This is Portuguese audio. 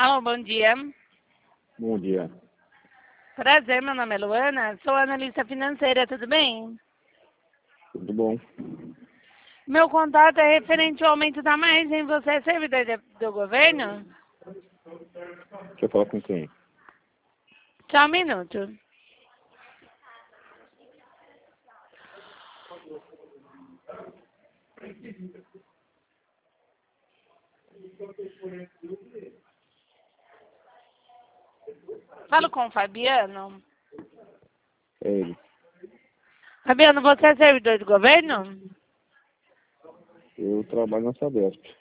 Alô, bom dia. Bom dia. Prazer, meu nome é Luana, sou analista financeira, tudo bem? Tudo bom? Meu contato é referente ao aumento da margem. Você é servidor do governo? Deixa eu falar com quem? Só um minuto. Falo com o Fabiano. É ele. Fabiano, você é servidor do governo? Eu trabalho na Sabesp.